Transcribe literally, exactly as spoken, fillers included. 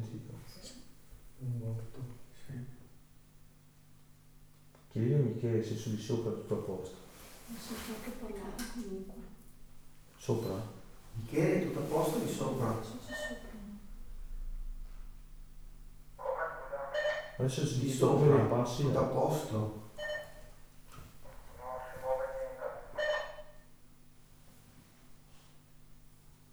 sentito. Un botto, sì. Chiedi a Michele se su di sopra è tutto a posto. Non so che parlare comunque. Sopra? Michele, tutto a posto di sopra? Non so se sopra. Adesso se Di ti sopra, tocca nei passi. tutto a posto?